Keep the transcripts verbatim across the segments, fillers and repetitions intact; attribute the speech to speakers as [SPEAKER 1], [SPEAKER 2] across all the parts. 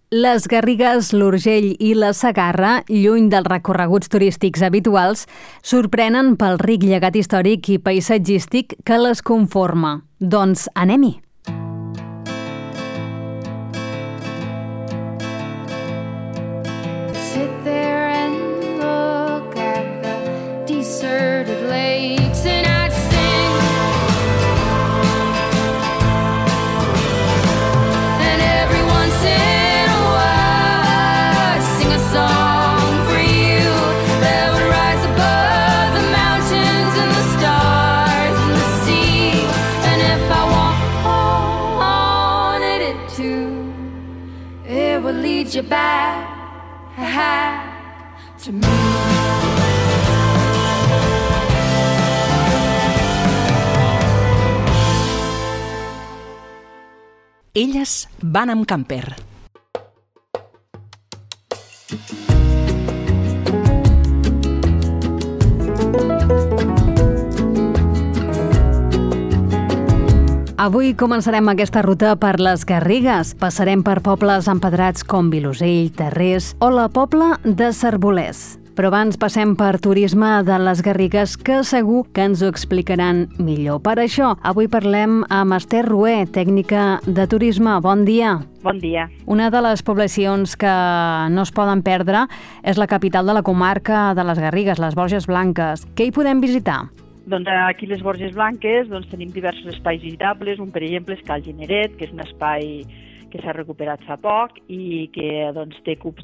[SPEAKER 1] Les Garrigues, l'Urgell i la Segarra, lluny dels recorreguts turístics habituals, sorprenen pel ric llegat històric i paisatgístic que les conforma. Doncs anem-hi!
[SPEAKER 2] Sit there and look at the deserted lakes and I'd sing and every once in a while I'd sing a song for you that would rise above the mountains and the stars and the sea. And if I wanted it to, it would lead you back to me.
[SPEAKER 3] Elles van amb camper.
[SPEAKER 1] Avui començarem aquesta ruta per les Garrigues. Passarem per pobles empedrats com Vilosell, Tarrés o la Pobla de Cerbolers. Però abans passem per turisme de les Garrigues, que segur que ens ho explicaran millor. Per això, avui parlem amb Esther Rué, tècnica de turisme. Bon dia.
[SPEAKER 4] Bon dia.
[SPEAKER 1] Una de les poblacions que no es poden perdre és la capital de la comarca de les Garrigues, les Borges Blanques. Què hi podem visitar?
[SPEAKER 4] Doncs aquí a les Borges Blanques doncs, tenim diversos espais visitables. Un, per exemple, és Cal Gineret, que és un espai que s'ha recuperat fa poc i que doncs, té cubs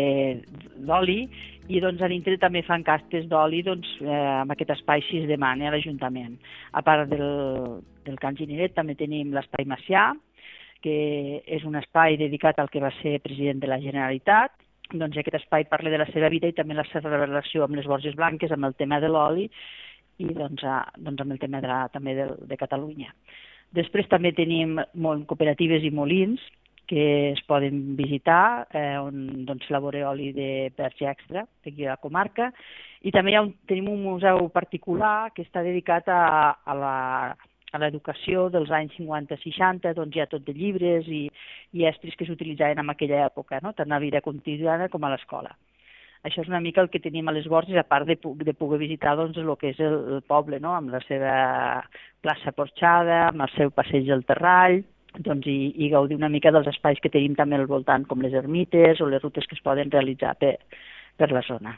[SPEAKER 4] d'oli i doncs, a dintre també fan castes d'oli doncs, eh, amb aquest espai si es demana a l'Ajuntament. A part del, del Cal Gineret també tenim l'espai Macià, que és un espai dedicat al que va ser president de la Generalitat. Doncs, aquest espai parla de la seva vida i també la seva relació amb les Borges Blanques, amb el tema de l'oli i doncs, a, doncs amb el tema de, la, també de, de Catalunya. Després també tenim molt, cooperatives i molins que es poden visitar, eh, on doncs, s'elabora oli de perge extra d'aquí a la comarca. I també hi ha un, tenim un museu particular que està dedicat a, a la a l'educació dels anys cinquanta seixanta, doncs hi ha tot de llibres i, i estris que s'utilitzaven en aquella època, no? Tant a la vida quotidiana com a l'escola. Això és una mica el que tenim a les Borges, a part de, de poder visitar doncs, el que és el, el poble, no? Amb la seva plaça porxada, amb el seu passeig del Terrall, doncs, i, i gaudir una mica dels espais que tenim també al voltant, com les ermites o les rutes que es poden realitzar per, per la zona.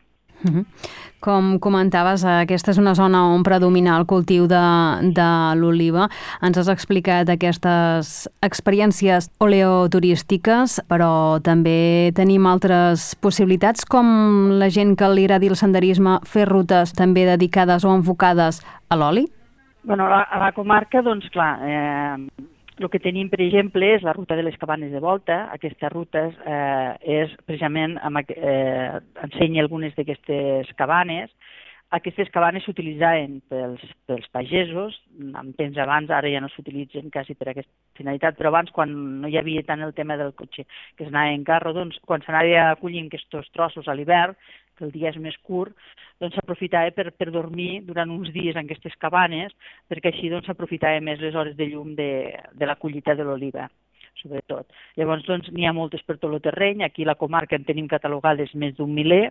[SPEAKER 1] Com comentaves, aquesta és una zona on predomina el cultiu de, de l'oliva. Ens has explicat aquestes experiències oleoturístiques, però també tenim altres possibilitats, com la gent que li agradi el senderisme, fer rutes també dedicades o enfocades a l'oli?
[SPEAKER 4] Bueno, a, a la comarca, doncs clar, eh, el que tenim, per exemple, és la ruta de les Cabanes de Volta. Aquesta ruta eh, és precisament, amb, eh, ensenya algunes d'aquestes cabanes. Aquestes cabanes s'utilitzaven pels, pels pagesos, en temps abans, ara ja no s'utilitzen quasi per aquesta finalitat, però abans, quan no hi havia tant el tema del cotxe, que s'anava en carro, doncs, quan s'anava acollint aquests trossos a l'hivern, que el dia és més curt, doncs s'aprofitava per, per dormir durant uns dies en aquestes cabanes, perquè així doncs s'aprofitava més les hores de llum de, de la collita de l'oliva, sobretot. Llavors, doncs, n'hi ha moltes per tot el terreny. Aquí a la comarca en tenim catalogades més d'un miler,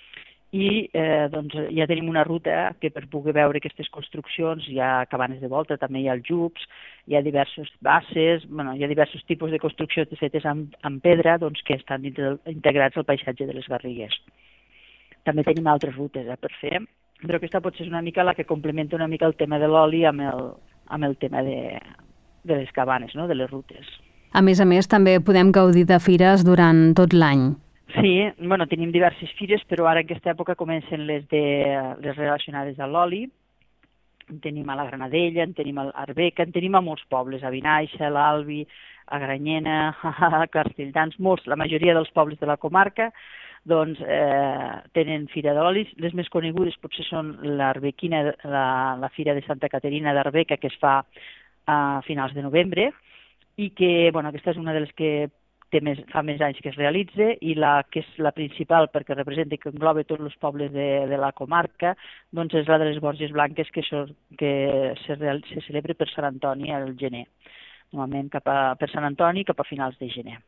[SPEAKER 4] i eh, doncs, ja tenim una ruta que per poder veure aquestes construccions hi ha cabanes de volta, també hi ha aljubs, hi ha diversos basses, bueno, hi ha diversos tipus de construccions fetes amb, amb pedra doncs, que estan integrats al paisatge de les Garrigues. També tenim altres rutes eh, per fer, però aquesta potser és una mica la que complementa una mica el tema de l'oli amb, el, amb el tema de, de les cabanes, no? De les rutes.
[SPEAKER 1] A més a més, també podem gaudir de fires durant tot l'any.
[SPEAKER 4] Sí, bueno, tenim diverses fires, però ara en aquesta època comencen les, de, les relacionades a l'oli. En tenim a la Granadella, en tenim a Arbeca, en tenim a molts pobles, a Vinaixa, a l'Albi, a Granyena, a Castelldans, molts, la majoria dels pobles de la comarca, doncs eh, tenen fira d'olis. Les més conegudes potser són l'Arbequina, la, la fira de Santa Caterina d'Arbeca, que es fa a finals de novembre, i que, bueno, aquesta és una de les que té més, fa més anys que es realitza, i la que és la principal perquè representa que engloba tots els pobles de, de la comarca, doncs és la de les Borges Blanques, que, so, que se, real, se celebra per Sant Antoni al gener, normalment cap a, per Sant Antoni cap a finals de gener.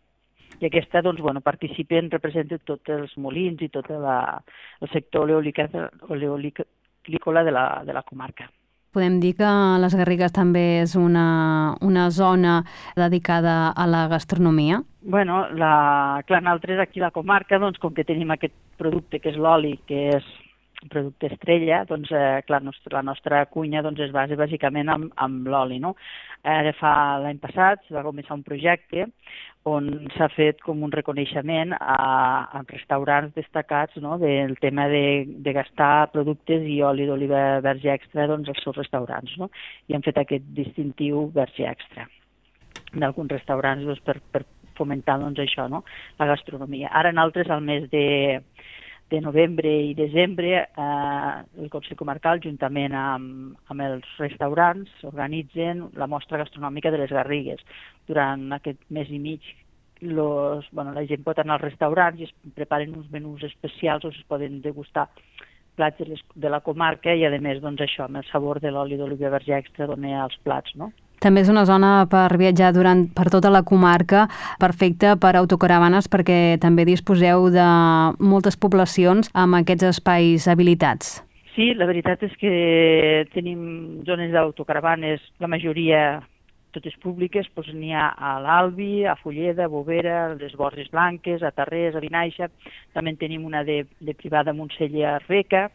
[SPEAKER 4] I aquesta, doncs, bueno, participen, representa tots els molins i tot la, el sector oleolícola de la, de la comarca.
[SPEAKER 1] Podem dir que les Garrigues també és una, una zona dedicada a la gastronomia?
[SPEAKER 4] Bueno, la, clar, nosaltres aquí a la comarca, doncs, com que tenim aquest producte que és l'oli, que és un producte estrella, doncs, eh, clar, nostra, la nostra cuina doncs, es basa bàsicament amb, amb l'oli, no? Ara fa l'any passat va començar un projecte on s'ha fet com un reconeixement a, a restaurants destacats, no?, del tema de, de gastar productes i oli d'oliva verge extra, doncs, als seus restaurants, no? I han fet aquest distintiu verge extra d'alguns restaurants, doncs, per, per fomentar, doncs, això, no?, la gastronomia. Ara nosaltres, al mes de, de novembre i desembre, eh, el Consell Comarcal, juntament amb, amb els restaurants, organitzen la mostra gastronòmica de les Garrigues. Durant aquest mes i mig, los, bueno, la gent pot anar als restaurants i es preparen uns menús especials on es poden degustar plats de, les, de la comarca i, a més, doncs, això, amb el sabor de l'oli d'oliva verge extra dona als plats, no?
[SPEAKER 1] També és una zona per viatjar durant, per tota la comarca, perfecta per autocaravanes, perquè també disposeu de moltes poblacions amb aquests espais habilitats.
[SPEAKER 4] Sí, la veritat és que tenim zones d'autocaravanes, la majoria totes públiques, doncs n'hi ha a l'Albi, a Fulleda, a Bovera, a les Borges Blanques, a Tarrés, a Vinaixa, també en tenim una de, de privada a Montseny i a Arbeca.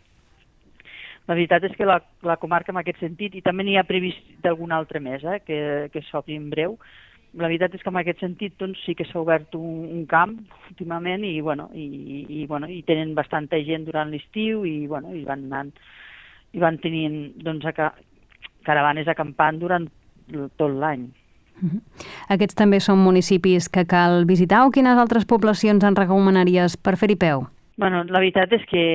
[SPEAKER 4] La veritat és que la, la comarca en aquest sentit, i també n'hi ha previst d'algun altre més, eh, que, que s'obri en breu, la veritat és que en aquest sentit doncs, sí que s'ha obert un, un camp últimament i, bueno, i, i, bueno, i tenen bastanta gent durant l'estiu i, bueno, i van anant, i van tenint doncs, a, caravanes acampant durant tot l'any.
[SPEAKER 1] Uh-huh. Aquests també són municipis que cal visitar o quines altres poblacions en recomanaries per fer-hi peu?
[SPEAKER 4] Bueno, la veritat és que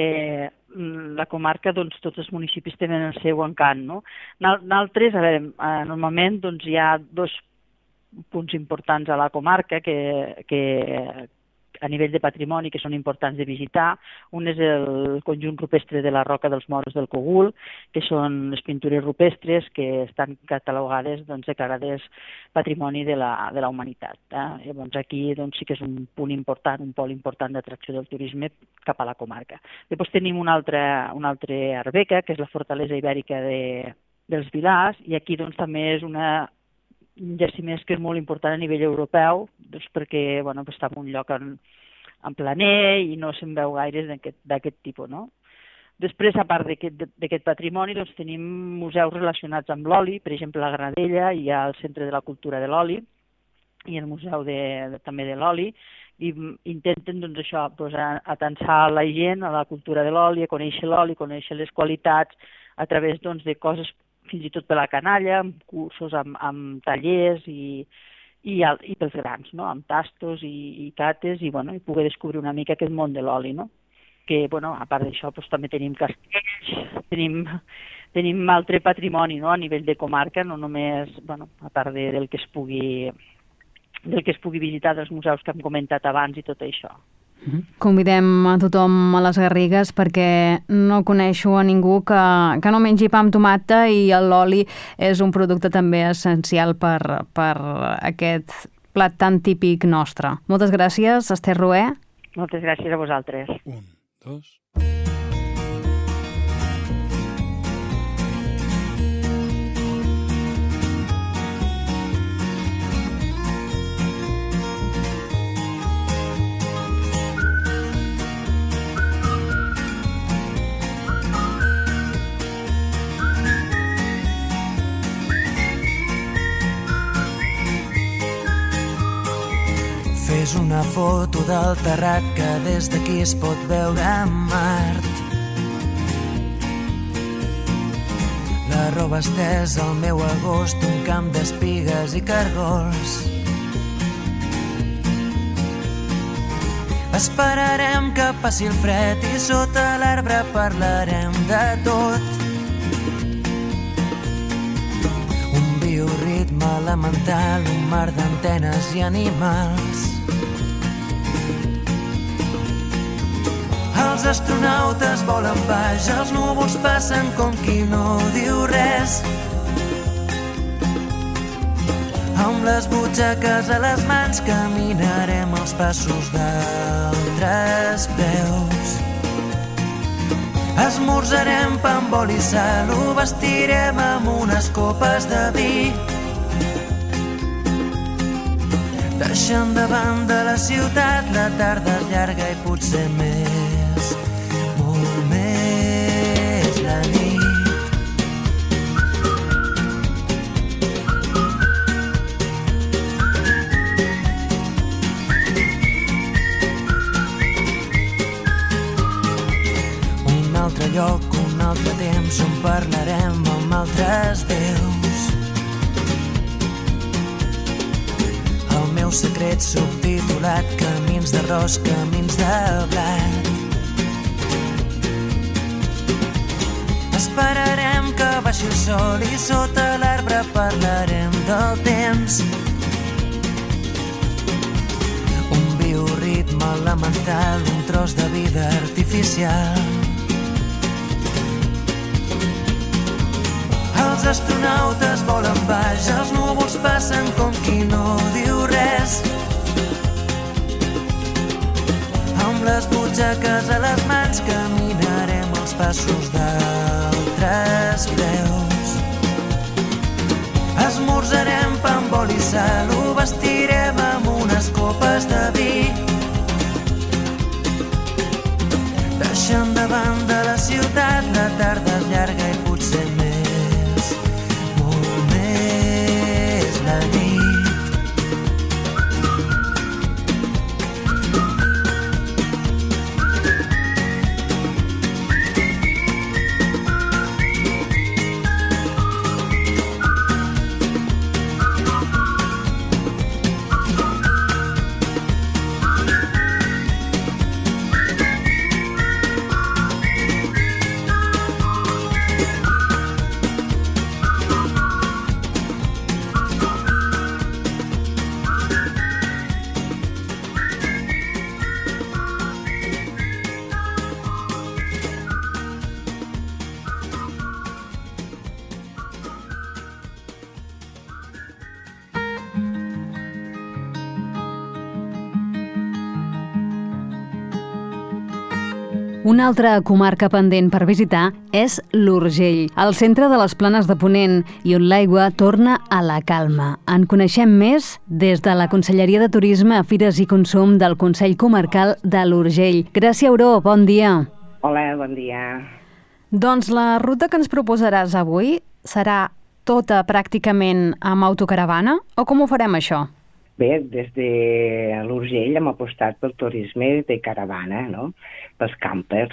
[SPEAKER 4] la comarca, doncs, tots els municipis tenen el seu encant, no? Nosaltres, a veure, normalment doncs, hi ha dos punts importants a la comarca que, que a nivell de patrimoni que són importants de visitar. Un és el conjunt rupestre de la Roca dels Moros del Cogul, que són les pintures rupestres que estan catalogades, doncs, declarades patrimoni de la, de la humanitat. Eh? Llavors aquí doncs, sí que és un punt important, un pol important d'atracció del turisme cap a la comarca. Després tenim una altra, una altra Arbeca, que és la fortalesa ibèrica de, dels Vilars, i aquí doncs, també és una un jaciment que és molt important a nivell europeu, doncs perquè bueno, està en un lloc en, en planer i no se'n veu gaire d'aquest tipus. No? Després, a part d'aquest patrimoni, doncs, tenim museus relacionats amb l'oli, per exemple, a la Granadella hi ha el Centre de la Cultura de l'Oli i el Museu de, de, també de l'Oli, i intenten doncs, això, doncs, atensar la gent a la cultura de l'oli, a conèixer l'oli, a conèixer les qualitats, a través doncs, de coses fins i tot per la canalla, amb cursos, amb, amb tallers i, i, i pels grans, no? Amb tastos i, i cates i, bueno, i poder descobrir una mica aquest món de l'oli, no? Que, bueno, a part d'això, doncs, també tenim castells, tenim, tenim altre patrimoni, no? A nivell de comarca, no només, bueno, a part de, del que es pugui del que es pugui visitar dels museus que hem comentat abans i tot això.
[SPEAKER 1] Convidem a tothom a les Garrigues perquè no coneixo a ningú que, que no mengi pa amb tomata i l'oli és un producte també essencial per, per aquest plat tan típic nostre. Moltes gràcies, Esther Roé.
[SPEAKER 4] Moltes gràcies a vosaltres.
[SPEAKER 5] Un, dos...
[SPEAKER 6] Fes una foto del terrat que des d'aquí es pot veure a Mart. La roba estesa al meu agost, un camp d'espigues i cargols. Esperarem que passi el fred i sota l'arbre parlarem de tot. Un bioritme elemental, un mar d'antenes i animals. Els astronautes volen baix, els núvols passen com qui no diu res. Amb les butxaques a les mans caminarem els passos d'altres peus. Esmorzarem pa amb oli i sal, ho vestirem amb unes copes de vi. Deixant de banda la ciutat, la tarda és llarga i potser més, molt més la nit. Un altre lloc, un altre temps on parlarem amb altres veus. El meu secret subtitulat, camins d'arròs, camins de blat. Esperarem que baixi el sol i sota l'arbre parlarem del temps. Un bioritme elemental, un tros de vida artificial. Els astronautes volen baix, els núvols passen com qui no diu res. Amb les butxaques a les mans caminarem els passos d'altres peus. Esmorzarem pa amb oli i sal, ho vestirem amb unes copes de vi. Deixant de banda la ciutat, la tarda és llarga i potser més. La nit.
[SPEAKER 1] Una altra comarca pendent per visitar és l'Urgell, al centre de les Planes de Ponent i on l'aigua torna a la calma. En coneixem més des de la Conselleria de Turisme, Fires i Consum del Consell Comarcal de l'Urgell. Gràcia Auró, bon dia.
[SPEAKER 5] Hola, bon dia.
[SPEAKER 1] Doncs la ruta que ens proposaràs avui serà tota pràcticament amb autocaravana o com ho farem això?
[SPEAKER 5] Bé, des de l'Urgell hem apostat pel turisme de caravana, no? Pels campers,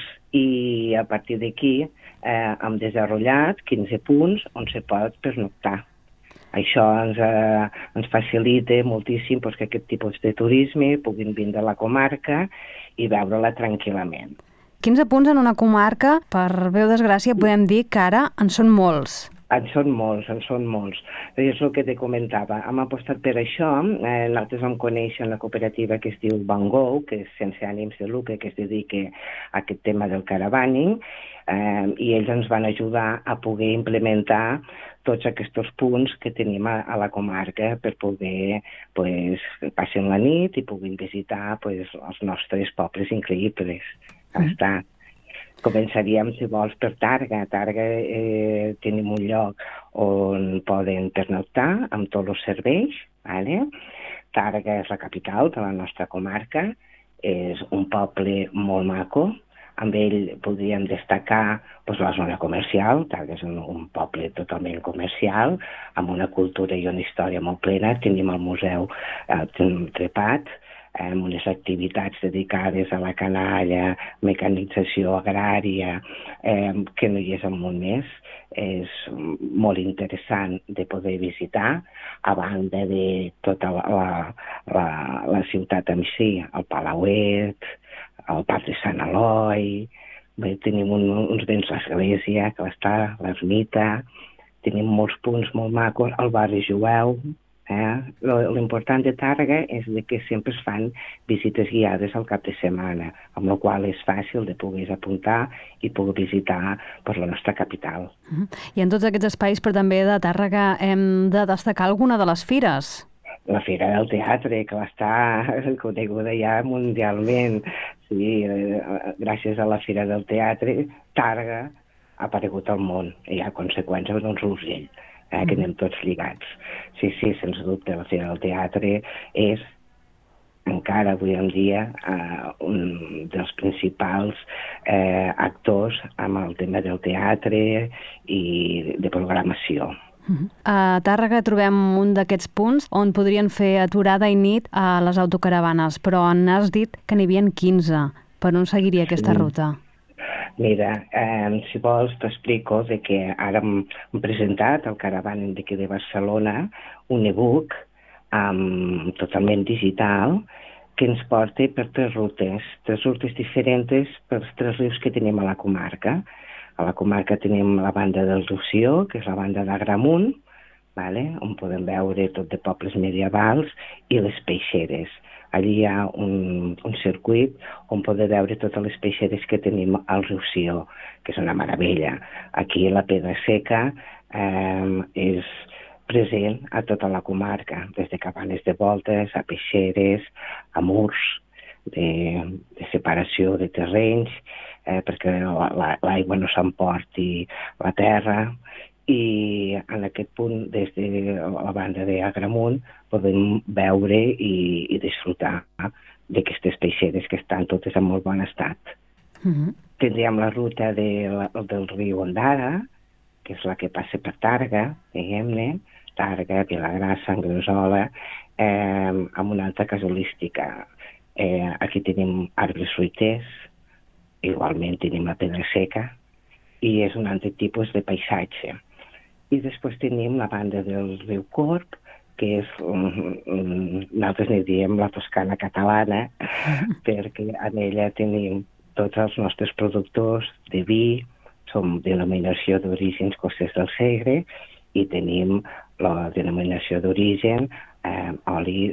[SPEAKER 5] i a partir d'aquí eh, hem desenvolupat quinze punts on se pot pernoctar. Això ens, eh, ens facilita moltíssim pues, que aquest tipus de turisme puguin vindre a la comarca i veure-la tranquil·lament.
[SPEAKER 1] quinze punts en una comarca, per veu desgràcia, podem dir que ara en són molts.
[SPEAKER 5] En són molts, en són molts. És el que te comentava. Hem apostat per això. Eh, nosaltres vam conèixer la cooperativa que es diu Van Gogh, que és sense ànims de lucre, que es dedica a aquest tema del caravaning, eh, i ells ens van ajudar a poder implementar tots aquests punts que tenim a, a la comarca per poder pues, passar la nit i puguin visitar pues, els nostres pobles increïbles. Mm. Està. Començaríem, si vols, per Targa. A Targa eh, tenim un lloc on poden pernoctar amb tots els serveis. Vale? Targa és la capital de la nostra comarca. És un poble molt maco. Amb ell podríem destacar pues, la zona comercial. Targa és un, un poble totalment comercial, amb una cultura i una història molt plena. Tenim el museu eh, Trepat, amb unes activitats dedicades a la canalla, mecanització agrària, eh, que no hi és al món més. És molt interessant de poder visitar, a banda de tota la, la, la, la ciutat en si, el Palauet, el Parc de Sant Eloi, bé, tenim un, uns béns l'església, que està l'ermita, tenim molts punts molt macos, el barri jueu, Eh? L'important de Tàrrega és de que sempre es fan visites guiades al cap de setmana, amb la qual és fàcil de poder apuntar i poder visitar per la nostra capital.
[SPEAKER 1] Uh-huh. I en tots aquests espais, però també de Tàrrega, hem de destacar alguna de les fires.
[SPEAKER 5] La Fira del Teatre, que va estar coneguda ja mundialment. Sí, eh, gràcies a la Fira del Teatre, Tàrrega ha aparegut al món i a conseqüència doncs l'Urgell, eh, que anem tots lligats. Sí, sí, sens dubte, la Fira del Teatre és encara avui en dia eh, un dels principals eh, actors amb el tema del teatre i de programació.
[SPEAKER 1] A Tàrrega trobem un d'aquests punts on podrien fer aturada i nit a les autocaravanes, però n'has dit que n'hi havia quinze. Per on seguiria aquesta ruta?
[SPEAKER 5] Mira, eh, si vols t'explico de que ara hem, hem presentat al Caravan d'aquí de Barcelona un e-book um, totalment digital que ens porta per tres rutes, tres rutes diferents pels tres rius que tenim a la comarca. A la comarca tenim la banda del Rosselló, que és la banda d'Agramunt, vale? On podem veure tot de pobles medievals, i les peixeres. Allí hi ha un, un circuit on podem veure totes les peixeres que tenim al Rosselló, que és una meravella. Aquí la Pedra Seca eh, és present a tota la comarca, des de Cabanes de Voltes, a peixeres, a murs de, de separació de terrenys, eh, perquè l'aigua no s'emporti la terra, i en aquest punt, des de la banda d'Agramunt, podem veure i, i disfrutar d'aquestes peixeres que estan totes en molt bon estat.
[SPEAKER 1] Uh-huh.
[SPEAKER 5] Tindríem la ruta de, la, del riu Ondara, que és la que passa per Tàrrega, diguem-ne, Tàrrega, Vilagrassa, Anglesola, eh, amb una altra casuística. Eh, aquí tenim arbres fruiters, igualment tenim la Pedra Seca, i és un altre tipus de paisatge. I després tenim la banda del riu Corb, que és, um, um, nosaltres n'hi diem la Toscana catalana, perquè en ella tenim tots els nostres productors de vi, som denominació d'origen Costers del Segre, i tenim la denominació d'origen eh, oli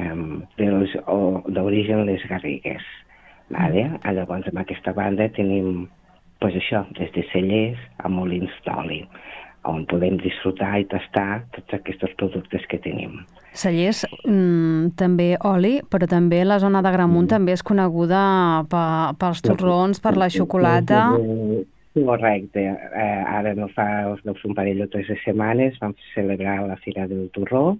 [SPEAKER 5] eh, d'origen les Garrigues. Vale? Llavors, amb aquesta banda tenim pues, això, des de cellers a molins d'oli, on podem disfrutar i tastar tots aquests productes que tenim.
[SPEAKER 1] Cellers, mm, també oli, però també la zona d'Agramunt mm. també és coneguda pe- pels torrons, per la xocolata.
[SPEAKER 5] Correcte. Eh, ara no fa no fa un parell o tres setmanes vam celebrar la Fira del Torró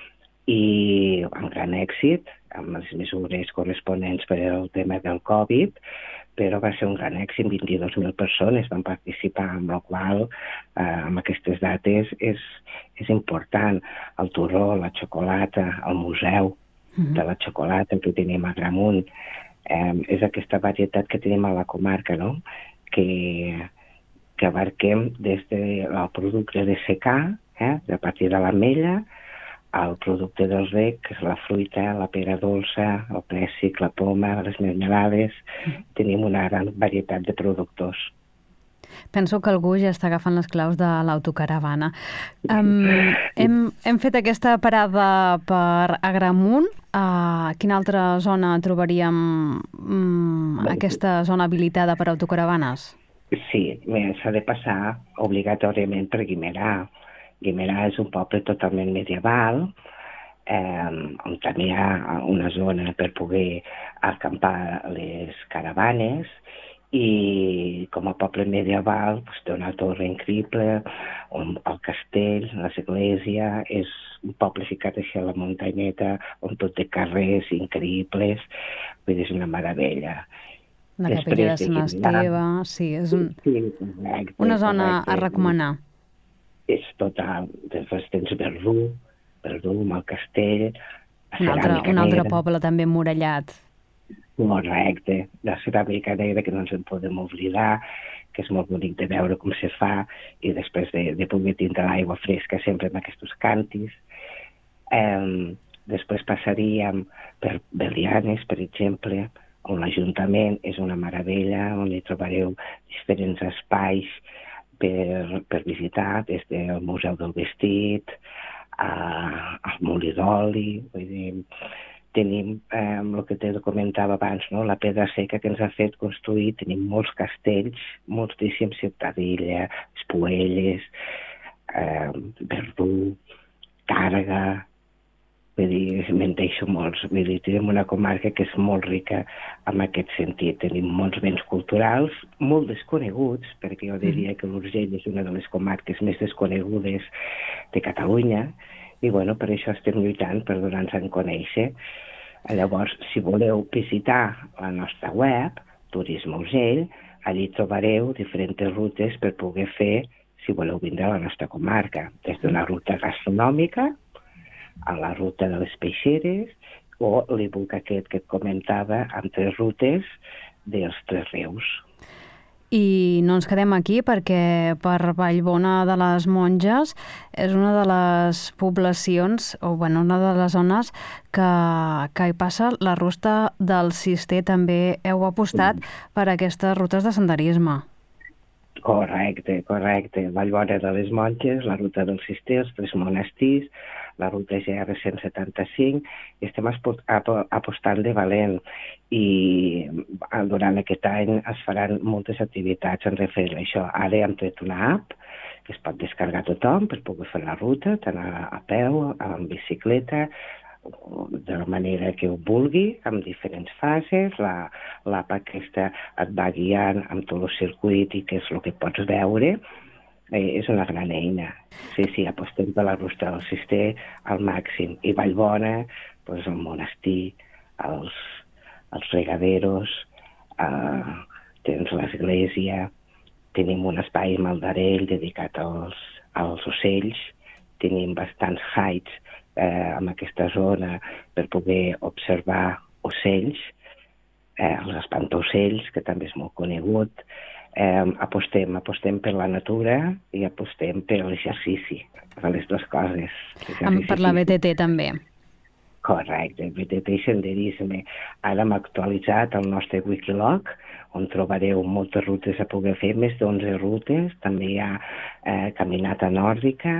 [SPEAKER 5] i amb gran èxit, amb les mesures corresponents per al tema del Covid, però va ser un gran èxit, vint-i-dos mil persones van participar, amb la qual eh, amb aquestes dates és, és important. El torró, la xocolata, el museu mm-hmm. de la xocolata que tenim a Agramunt, eh, és aquesta varietat que tenim a la comarca, no?, que, que abarquem des del producte de secà, eh, a partir de l'ametlla, al producte del rec, que és la fruita, la pera dolça, el pèssic, la poma, les mermelades. Mm. Tenim una gran varietat de productors.
[SPEAKER 1] Penso que algú ja està agafant les claus de l'autocaravana. Um, hem, hem fet aquesta parada per Agramunt. A quina altra zona trobaríem um, aquesta zona habilitada per autocaravanes?
[SPEAKER 5] Sí, s'ha de passar obligatòriament per Guimerà. Guimerà és un poble totalment medieval, eh, on també hi ha una zona per poder acampar les caravanes, i com a poble medieval doncs, té una torre increïble, on el castell, l'església, és un poble ficat així a la muntanyeta, on tot té carrers increïbles, vull dir, és una meravella.
[SPEAKER 1] La capella de Sant Esteve, sí, és un...
[SPEAKER 5] sí, correcte,
[SPEAKER 1] una zona
[SPEAKER 5] correcte.
[SPEAKER 1] a recomanar.
[SPEAKER 5] És total, després tens Verdú, Verdú amb el castell,
[SPEAKER 1] Un altre, un altre poble també emmurallat.
[SPEAKER 5] Correcte, la ceràmica negra que no ens en podem oblidar, que és molt bonic de veure com se fa, i després de, de poder tindre l'aigua fresca sempre amb aquests cantis. Eh, després passaríem per Belianes, per exemple, on l'Ajuntament és una meravella, on hi trobareu diferents espais per, per visitar, des del Museu del Vestit, uh, el molí d'oli, vull dir, tenim eh, el que te comentava abans, no? La pedra seca que ens ha fet construir, tenim molts castells, moltíssims Ciutadilla, Espuelles, eh, Verdú, Tàrrega, vull dir, me'n deixo molts. Vull dir, tenim una comarca que és molt rica en aquest sentit. Tenim molts béns culturals, molt desconeguts, perquè jo diria que l'Urgell és una de les comarques més desconegudes de Catalunya, i bueno, per això estem lluitant per donar-nos a conèixer. Llavors, si voleu visitar la nostra web, Turisme Urgell, allí trobareu diferents rutes per poder fer, si voleu vindre a la nostra comarca, des d'una ruta gastronòmica, a la ruta de les peixeres, o l'e-book aquest que et comentava, amb tres rutes dels Tres Rius.
[SPEAKER 1] I no ens quedem aquí perquè per Vallbona de les Monges és una de les poblacions, o bueno, una de les zones que, que hi passa la ruta del Cister. També heu apostat mm. per aquestes rutes de senderisme.
[SPEAKER 5] Correcte, correcte. Vallbona de les Monges, la ruta del Cister, els Tres Monestirs, la ruta G R cent setanta-cinc, i estem apostant de valent. I durant aquest any es faran moltes activitats en referent a això. Ara hem tret una app que es pot descarregar tothom per poder fer la ruta, tant a, a peu, en bicicleta, de la manera que ho vulgui, amb diferents fases. La, l'app aquesta et va guiant amb tot el circuit i què és el que pots veure. Eh, és una gran eina. Sí, sí, apostem per la ruta del Cister al màxim. I Vallbona, doncs el monestir, els, els regaderos, eh, tens l'església, tenim un espai a Maldarell dedicat als, als ocells, tenim bastants hides eh, en aquesta zona per poder observar ocells, eh, els espantaocells, que també és molt conegut. Eh, apostem, apostem per la natura i apostem per l'exercici, per les dues coses.
[SPEAKER 1] Per la B T T també.
[SPEAKER 5] Correcte, B T T i senderisme. Ara hem actualitzat el nostre Wikilog, on trobareu moltes rutes a poder fer, més d'onze rutes. També hi ha eh, caminata nòrdica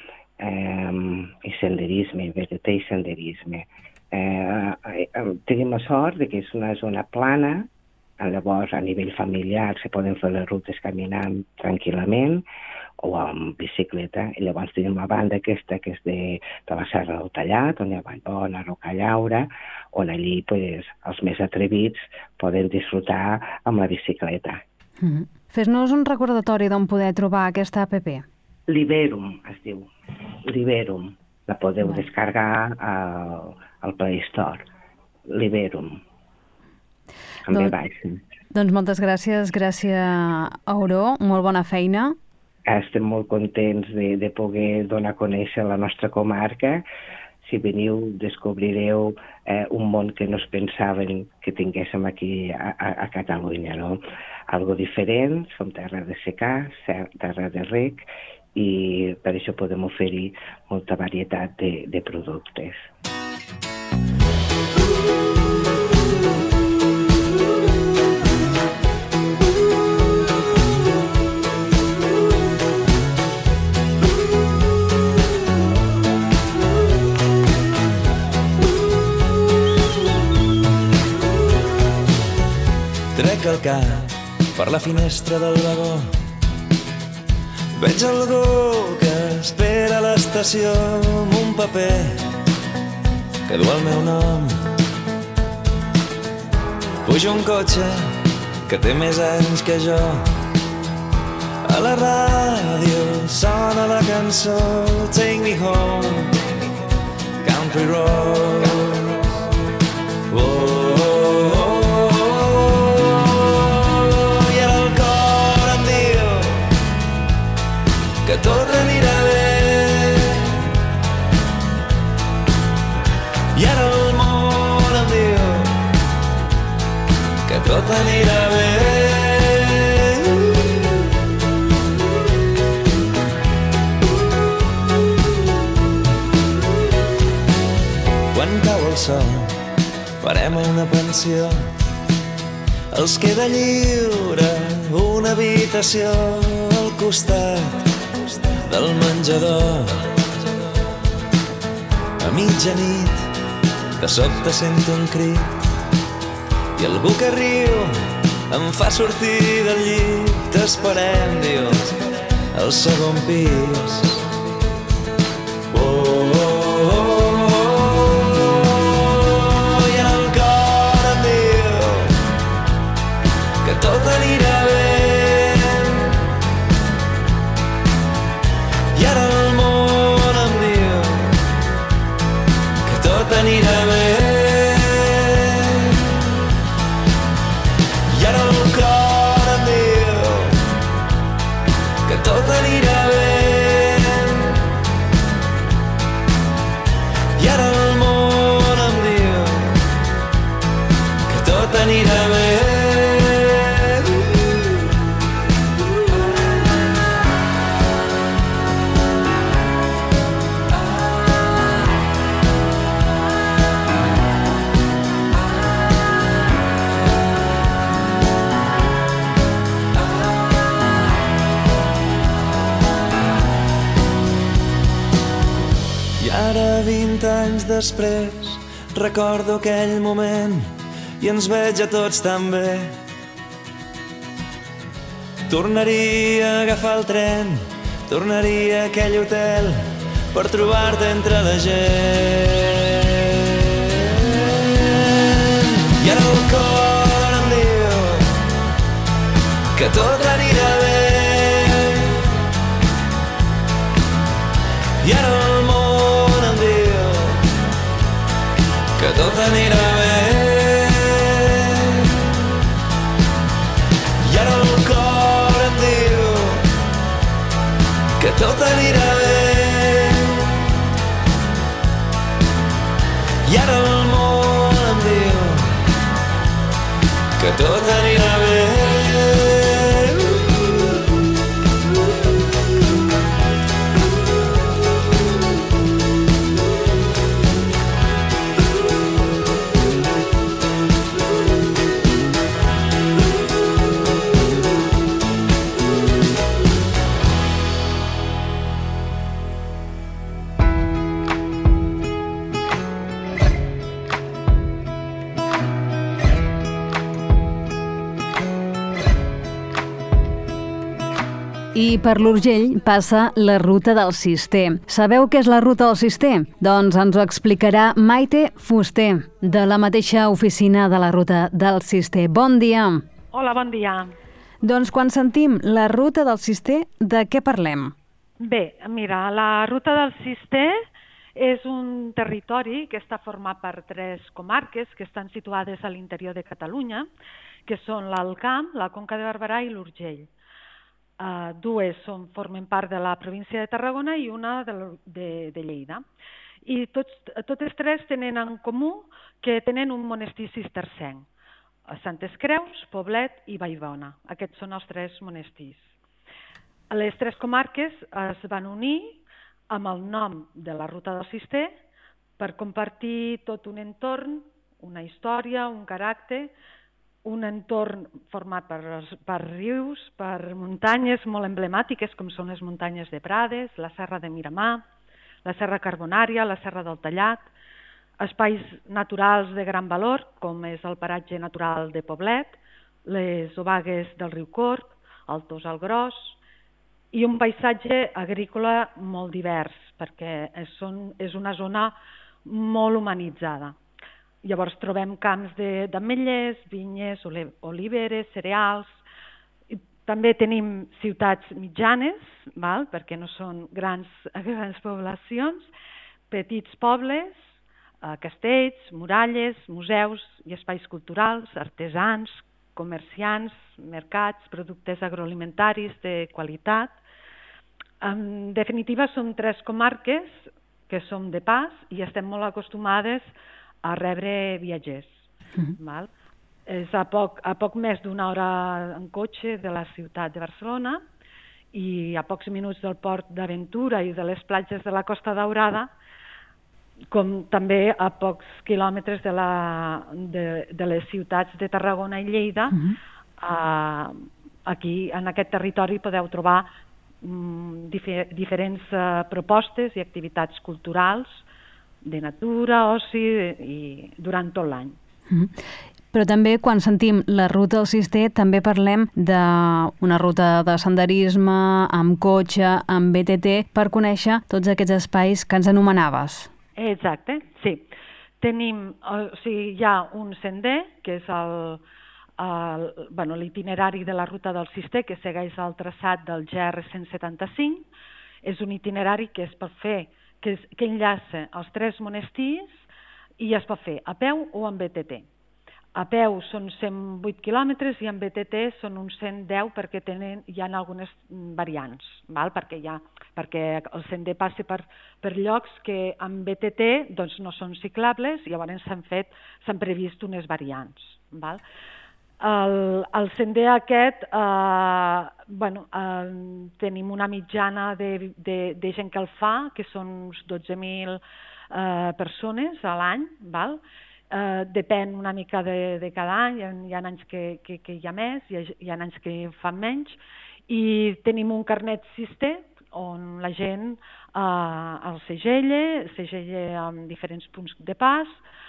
[SPEAKER 5] eh, i senderisme, B T T i senderisme. Eh, eh, tenim la sort de que és una zona plana. Llavors, a nivell familiar, se poden fer les rutes caminant tranquil·lament o amb bicicleta. I llavors tenim la banda aquesta, que és de, de la Serra del Tallat, on hi ha Vallbona, Rocallaura, on allí pues, els més atrevits poden disfrutar amb la bicicleta.
[SPEAKER 1] Mm-hmm. Fes-nos un recordatori d'on poder trobar aquesta app.
[SPEAKER 5] Liberum, es diu. Liberum. La podeu bueno. descarregar al, al Play Store. Liberum.
[SPEAKER 1] Doncs, doncs moltes gràcies, Gràcia Auró, molt bona feina.
[SPEAKER 5] Estem molt contents de, de poder donar a conèixer la nostra comarca. Si veniu, descobrireu eh, un món que no es pensaven que tinguéssim aquí a, a, a Catalunya, no? Algo diferent, som terra de secà, terra de rec, i per això podem oferir molta varietat de, de productes.
[SPEAKER 6] Trec el cap per la finestra del vagó. Veig algú que espera a l'estació amb un paper que du el meu nom. Puja un cotxe que té més anys que jo. A la ràdio sona la cançó Take Me Home, Country Road. Oh, oh, oh, oh. I ara el cor em diu que tot anirà bé. I ara el món em diu que tot anirà bé. Quan cau el sol farem una pensió. Els queda lliure una habitació al costat del menjador. A mitjanit, de sobte sento un crit i algú que riu em fa sortir del llit. T'esperem, diu, al segon pis. Oh, oh, oh, oh, i el cor em diu que tot anirà bé. I ara el món em diu que tot anirà bé. I ara el cor em diu que tot anirà bé. I ara el món em diu que tot anirà bé. Ara, vint anys després, recordo aquell moment i ens veig a tots tan bé. Tornaria a agafar el tren, tornaria a aquell hotel per trobar-te entre la gent. I ara el cor em diu que tot anirà bé. I ara el món em diu que tot anirà bé. I ara el cor em diu que tot anirà bé. I ara el món em diu que tot anirà bé.
[SPEAKER 1] I per l'Urgell passa la ruta del Cister. Sabeu què és la ruta del Cister? Doncs ens ho explicarà Maite Fuster, de la mateixa oficina de la ruta del Cister. Bon dia!
[SPEAKER 7] Hola, bon dia.
[SPEAKER 1] Doncs quan sentim la ruta del Cister, de què parlem?
[SPEAKER 7] Bé, mira, la ruta del Cister és un territori que està format per tres comarques que estan situades a l'interior de Catalunya, que són l'Alt Camp, la Conca de Barberà i l'Urgell. Uh, dues són, formen part de la província de Tarragona i una de, de, de Lleida. I tots, totes tres tenen en comú que tenen un monestir cistercenc. Santes Creus, Poblet i Vallbona. Aquests són els tres monestirs. Les tres comarques es van unir amb el nom de la ruta del Cister per compartir tot un entorn, una història, un caràcter, un entorn format per, per rius, per muntanyes molt emblemàtiques, com són les muntanyes de Prades, la Serra de Miramar, la Serra Carbonària, la Serra del Tallat, espais naturals de gran valor, com és el paratge natural de Poblet, les obagues del riu Corb, el Tossal Gros, i un paisatge agrícola molt divers, perquè és, és una zona molt humanitzada. Llavors trobem camps d'ametllers, vinyes, oliveres, cereals. També tenim ciutats mitjanes, val? Perquè no són grans, grans poblacions, petits pobles, castells, muralles, museus i espais culturals, artesans, comerciants, mercats, productes agroalimentaris de qualitat. En definitiva, són tres comarques que som de pas i estem molt acostumades a rebre viatgers. Mm-hmm. Val? És a poc, a poc més d'una hora en cotxe de la ciutat de Barcelona i a pocs minuts del port d'Aventura i de les platges de la Costa Daurada, com també a pocs quilòmetres de, la, de, de les ciutats de Tarragona i Lleida. Mm-hmm. uh, aquí, en aquest territori, podeu trobar um, difer diferents uh, propostes i activitats culturals de natura, oci, i durant tot l'any.
[SPEAKER 1] Mm-hmm. Però també quan sentim la ruta del Cister també parlem d'una ruta de senderisme, amb cotxe, amb B T T, per conèixer tots aquests espais que ens anomenaves.
[SPEAKER 7] Exacte, sí. Tenim, o sigui, hi ha un sender, que és el, el, bueno, l'itinerari de la ruta del Cister, que segueix el traçat del G R cent setanta-cinc. És un itinerari que es pot fer, que, és, que enllaça els tres monestirs i es pot fer a peu o amb B T T. A peu són cent vuit quilòmetres i amb B T T són uns cent deu perquè tenen, hi ha algunes variants, val? Perquè, hi ha, perquè el sender passa per, per llocs que amb B T T doncs, no són ciclables, i llavors s'han fet, s'han previst unes variants. Val? El, el sender aquest, eh, bueno, eh, tenim una mitjana de, de, de gent que el fa, que són uns dotze mil eh, persones a l'any, val? Uh, depèn una mica de, de cada any, hi ha, hi ha anys que, que, que hi ha més, hi ha, hi ha anys que fan menys, i tenim un carnet Cister on la gent uh, el segella, segella amb diferents punts de pas,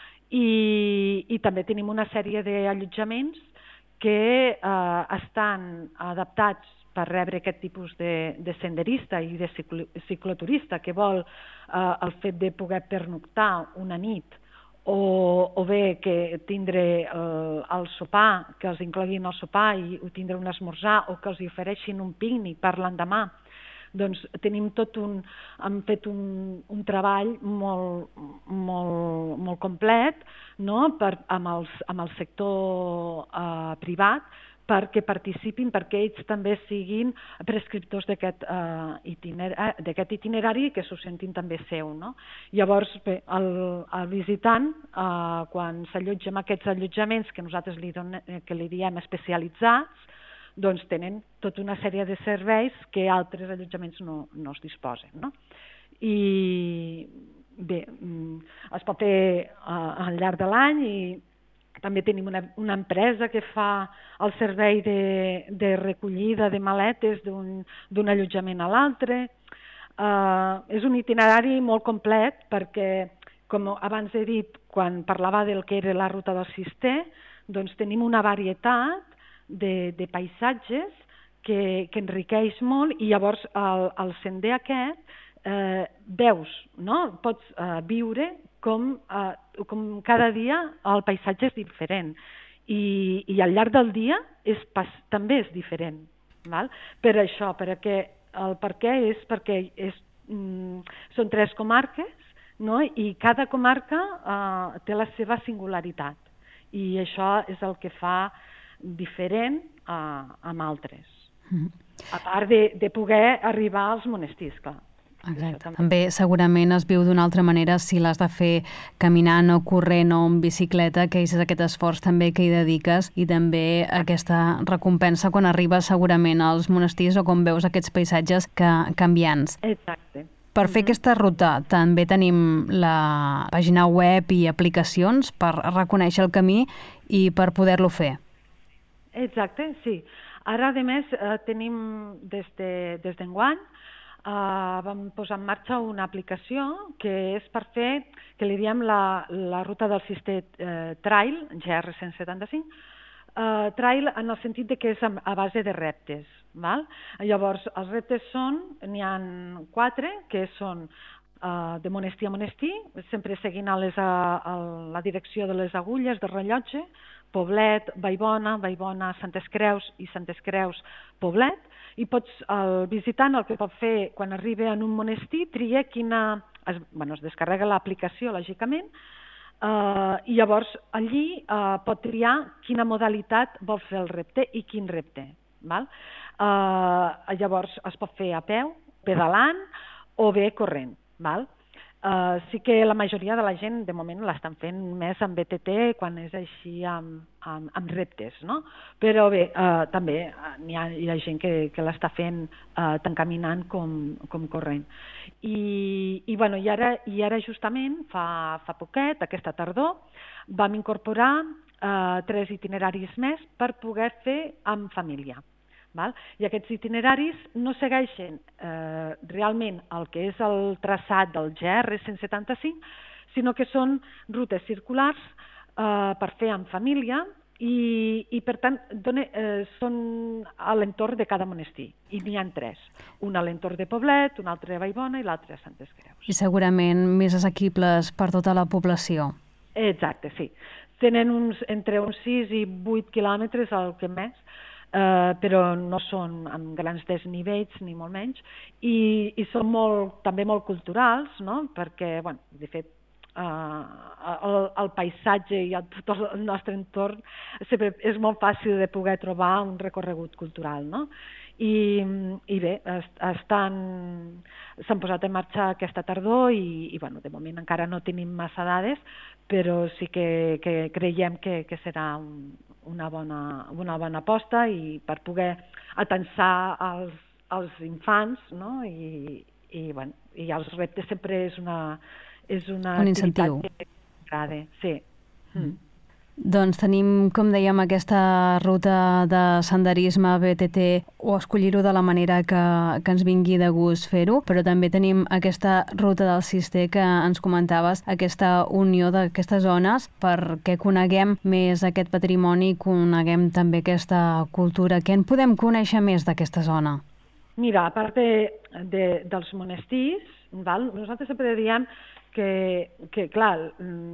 [SPEAKER 7] i, i també tenim una sèrie d'allotjaments que uh, estan adaptats per rebre aquest tipus de, de senderista i de ciclo, cicloturista que vol uh, el fet de poder pernoctar una nit O, o bé que tindre el, el sopar, que els incloguin el sopar i tindre un esmorzar, o que els ofereixin un pícnic per l'endemà. Doncs tenim tot un, hem fet un, un treball molt, molt, molt complet, no? per, amb, els, amb el sector eh, privat, perquè participin, perquè ells també siguin prescriptors d'aquest uh, itinerari, d'aquest itinerari que s'ho sentin també seu. No? Llavors, bé, el, el visitant, uh, quan s'allotja en aquests allotjaments que nosaltres li, donem, que li diem especialitzats, doncs tenen tota una sèrie de serveis que altres allotjaments no, no es disposen. No? I bé, es pot fer uh, al llarg de l'any, i també tenim una, una empresa que fa el servei de, de recollida de maletes d'un allotjament a l'altre. Uh, és un itinerari molt complet perquè, com abans he dit, quan parlava del que era la ruta del Cister, doncs tenim una varietat de, de paisatges que, que enriqueix molt, i llavors el, el sender aquest eh, veus, no? Pots eh, viure com, eh, com cada dia el paisatge és diferent, i, i al llarg del dia és pas, també és diferent. Val? Per això, perquè, el per què és perquè és, mm, són tres comarques, no? I cada comarca eh, té la seva singularitat, i això és el que fa diferent eh, amb altres. Mm. A part de, de poder arribar als monestirs, clar.
[SPEAKER 1] Exacte. També segurament es viu d'una altra manera si l'has de fer caminant o corrent o en bicicleta, que és aquest esforç també que hi dediques, i també aquesta recompensa quan arribes segurament als monestirs o quan veus aquests paisatges que, canviants.
[SPEAKER 7] Exacte.
[SPEAKER 1] Per fer aquesta ruta també tenim la pàgina web i aplicacions per reconèixer el camí i per poder-lo fer.
[SPEAKER 7] Exacte, sí. Ara, a més, eh, tenim des de, des d'enguany Uh, vam posar en marxa una aplicació que és per fer, que li diem la, la ruta del Cister uh, Trail, G R cent setanta-cinc, uh, trail en el sentit de que és a, a base de reptes. Val? Llavors, els reptes són, n'hi ha quatre, que són uh, de monestir a monestir, sempre seguint a les, a, a la direcció de les agulles de rellotge, Poblet, Vallbona, Vallbona, Santes Creus i Santes Creus, Poblet, i pots, el visitant el que pot fer quan arriba en un monestir, tria quina, es, bueno, es descarrega l'aplicació, lògicament, eh, i llavors allí eh, pot triar quina modalitat vol fer el repte i quin repte. Val? Eh, llavors es pot fer a peu, pedalant o bé corrent. Val? Uh, sí que la majoria de la gent de moment l'estan fent més amb B T T quan és així amb, amb, amb reptes, no? Però bé, uh, també uh, hi, ha, hi ha gent que, que l'està fent uh, tant caminant com, com corrent. I, i, bueno, i, ara, i ara justament fa, fa poquet, aquesta tardor, vam incorporar uh, tres itineraris més per poder fer amb família. Val? I aquests itineraris no segueixen eh, realment el que és el traçat del G R cent setanta-cinc, sinó que són rutes circulars eh, per fer en família i, i per tant dona, eh, són a l'entorn de cada monestir, i n'hi ha tres. Un a l'entorn de Poblet, un altre a Vallbona i l'altre a Santes Creus.
[SPEAKER 1] I segurament més assequibles per tota la població.
[SPEAKER 7] Exacte, sí. Tenen uns, entre uns sis i vuit quilòmetres, el que més, eh, però no són amb grans desnivells, ni molt menys, i, i són molt, també molt culturals, no? Perquè, bueno, de fet, Uh, el, el paisatge i el, tot el nostre entorn sempre és molt fàcil de poder trobar un recorregut cultural, no? I, i bé, estan, s'han posat en marxa aquesta tardor i, i bueno, de moment encara no tenim massa dades, però sí que, que creiem que, que serà un, una, bona, una bona aposta i per poder atensar els, els infants, no? I, i, bueno, i els reptes sempre és una és una
[SPEAKER 1] un incentiu.
[SPEAKER 7] Que agrada, sí. Mm.
[SPEAKER 1] Doncs tenim, com dèiem, aquesta ruta de senderisme B T T, o escollir-ho de la manera que, que ens vingui de gust fer-ho, però també tenim aquesta ruta del Cister que ens comentaves, aquesta unió d'aquestes zones perquè coneguem més aquest patrimoni i coneguem també aquesta cultura. Què en podem conèixer més d'aquesta zona?
[SPEAKER 7] Mira, a part de, de, dels monestirs, val? Nosaltres sempre diem que, que clar,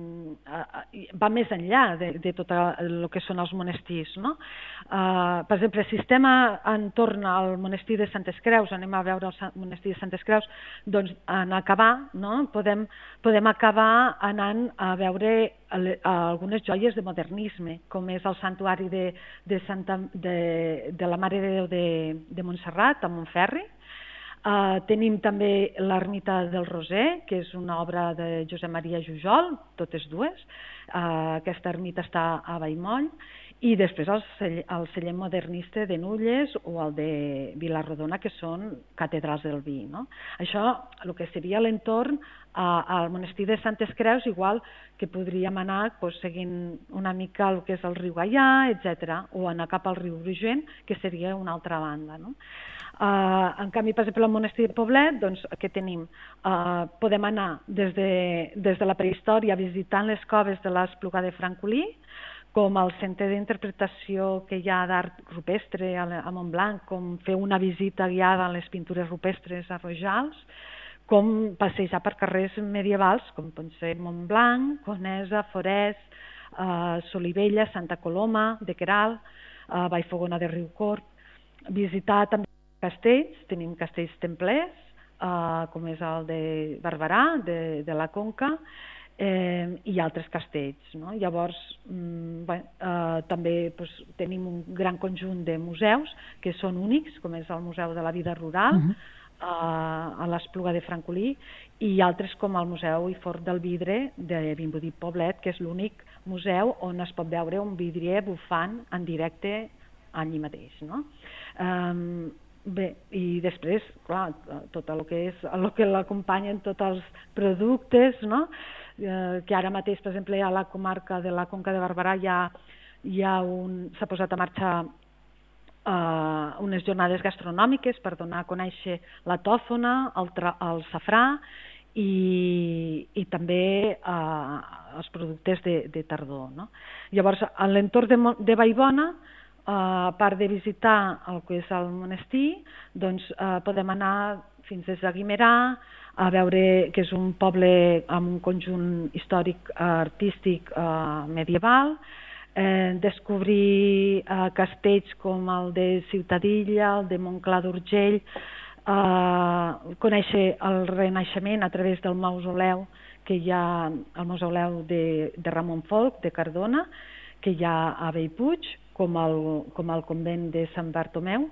[SPEAKER 7] va més enllà de, de tot el que són els monestirs, no? Uh, per exemple, si estem entorn al monestir de Santes Creus, anem a veure el monestir de Santes Creus, doncs en acabar, no? podem, podem acabar anant a veure algunes joies de modernisme, com és el santuari de, de, Santa, de, de la Mare de Déu de, de Montserrat, a Montferri. Uh, tenim també l'Ermita del Roser, que és una obra de Josep Maria Jujol, totes dues. Uh, aquesta ermita està a Vallmoll. I després el, cell, el celler modernista de Nulles o el de Vilarrodona, que són catedrals del vi, no? Això, el que seria l'entorn uh, al monestir de Santes Creus, igual que podríem anar pues, seguint una mica el que és el riu Gaià, etcètera, o anar cap al riu Brugent, que seria una altra banda, no? Uh, en canvi, per exemple, al monestir de Poblet, doncs, què tenim? Uh, podem anar des de, des de la prehistòria visitant les coves de l'Espluga de Francolí, com el centre d'interpretació que hi ha d'art rupestre a Montblanc, com fer una visita guiada a les pintures rupestres a Rojals, com passejar per carrers medievals, com pot ser Montblanc, Conesa, Forès, uh, Solivella, Santa Coloma, de Queralt, uh, Vallfogona de Riucorb, visitar també castells, tenim castells templers, eh, com és el de Barberà, de, de la Conca, eh, i altres castells, no? Llavors, mm, bé, eh, també pues, tenim un gran conjunt de museus que són únics, com és el Museu de la Vida Rural, uh-huh. eh, a l'Espluga de Francolí, i altres com el Museu i Fort del Vidre de Vimbodí Poblet, que és l'únic museu on es pot veure un vidrier bufant en directe allí mateix, no? Eh, Bé, i després, clar, tot el que és el que l'acompanyen tots els productes, no? Eh, que ara mateix, per exemple, a la comarca de la Conca de Barberà hi ha, hi ha un, s'ha posat a marxa eh, unes jornades gastronòmiques per donar a conèixer la tòfona, el, tra, el safrà i, i també eh, els productes de, de tardor, no? Llavors, a l'entorn de, de Vallbona, Uh, a part de visitar el que és el monestir, doncs uh, podem anar fins a Guimerà, a veure que és un poble amb un conjunt històric uh, artístic uh, medieval, eh, descobrir uh, castells com el de Ciutadilla, el de Montclar d'Urgell, uh, conèixer el Renaixement a través del mausoleu que hi ha, el mausoleu de, de Ramon Folc, de Cardona, que hi ha a Bellpuig, com el, com el convent de Sant Bartomeu,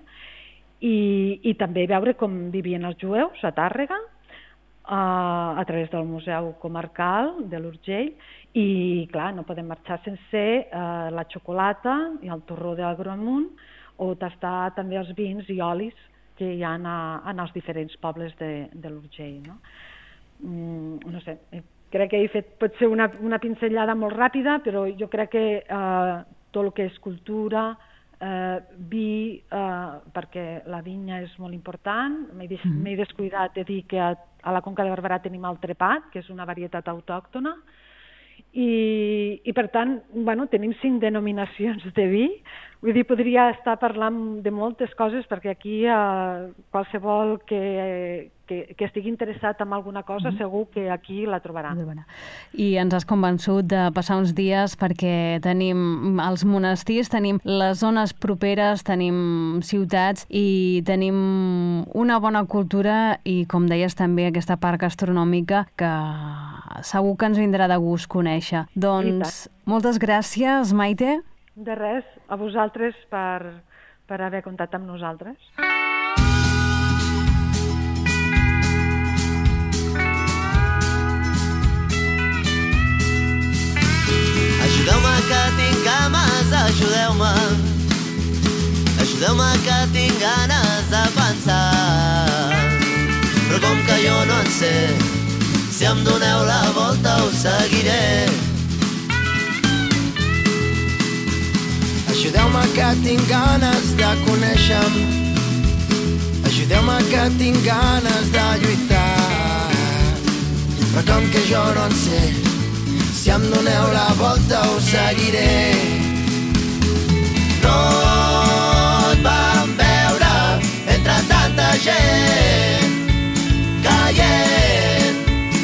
[SPEAKER 7] i, i també veure com vivien els jueus a Tàrrega, a, a través del Museu Comarcal de l'Urgell, i clar, no podem marxar sense uh, la xocolata i el torró d'Agramunt, o tastar també els vins i olis que hi ha en, en els diferents pobles de, de l'Urgell, no? Mm, no sé, crec que he fet potser una, una pinzellada molt ràpida, però jo crec que eh, tot el que és cultura, eh, vi, eh, perquè la vinya és molt important. M'he des, mm. descuidat de dir que a, a la Conca de Barberà tenim el trepat, que és una varietat autòctona, i, i per tant, bueno, tenim cinc denominacions de vi. Vull dir, podria estar parlant de moltes coses, perquè aquí eh, qualsevol que, que, que estigui interessat en alguna cosa, mm-hmm. segur que aquí la trobarà.
[SPEAKER 1] I ens has convençut de passar uns dies perquè tenim els monestirs, tenim les zones properes, tenim ciutats i tenim una bona cultura i, com deies, també aquesta part gastronòmica que segur que ens vindrà de gust conèixer. Doncs moltes gràcies, Maite.
[SPEAKER 7] De res, a vosaltres per, per haver comptat amb nosaltres.
[SPEAKER 8] Ajudeu-me que tinc ganes, ajudeu-me. Ajudeu-me que tinc ganes de pensar. Però com que jo no en sé, si em doneu la volta us seguiré. Ajudeu-me que tinc ganes de conèixer-me. Ajudeu-me que tinc ganes de lluitar. Però com que jo no en sé, si em doneu la volta us seguiré. No et vam veure entre tanta gent caient.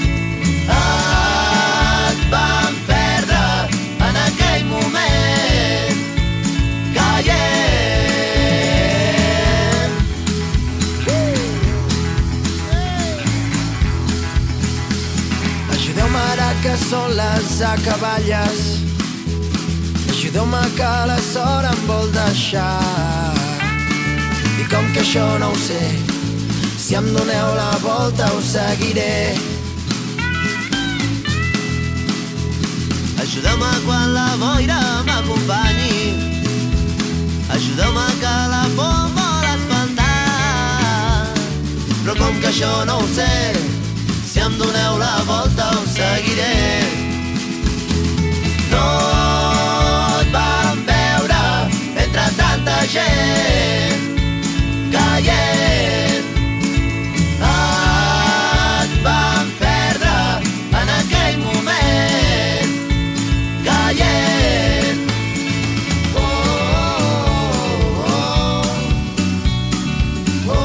[SPEAKER 8] Et vam perdre en aquell moment caient. Ajudeu-me ara que són les acaballes. Ajudeu-me que la sort em vol deixar. I com que això no ho sé, si em doneu la volta us seguiré. Ajudeu-me quan la boira m'acompanyi. Ajudeu-me que la por em vol espantar. Però com que això no ho sé, si em doneu la volta us seguiré. No et vam veure entre tanta gent caient. Et vam perdre en aquell moment caient. Oh, oh, oh. Oh,